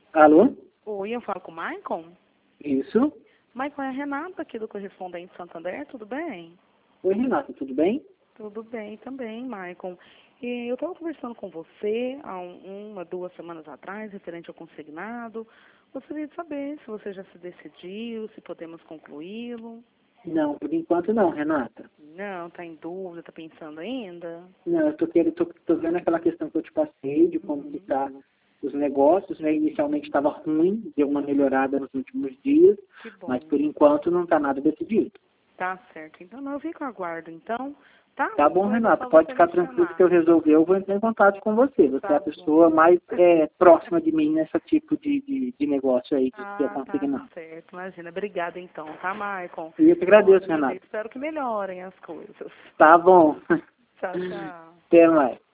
Alô? Oi, eu falo com o Maicon? Isso. Maicon, é a Renata aqui do Correspondente Santander, tudo bem? Oi, Renata, tudo bem? Tudo bem também, Maicon. E eu estava conversando com você há uma, 2 semanas atrás, referente ao consignado. Gostaria de saber se você já se decidiu, se podemos concluí-lo. Não, por enquanto não, Renata. Não, está em dúvida, está pensando ainda? Não, eu tô vendo aquela questão que eu te passei, de como que tá os negócios, né? Inicialmente estava ruim, deu uma melhorada nos últimos dias, Que bom. mas por enquanto não está nada decidido. Tá certo. Então, não, eu fico aguardo, então. Tá? Tá bom, Coisa é Renata, só pode você ficar me tranquilo que chamar. se eu resolver, eu vou entrar em contato com você. Você é Tá a bom. pessoa mais próxima de mim nesse tipo de negócio aí, de ser Ah, tá consignado. certo. Imagina. Obrigada, então, tá, Maicon? E eu te Bom agradeço, dia. Renata. Espero que melhorem as coisas. Tá bom. Tchau, tchau. Até mais.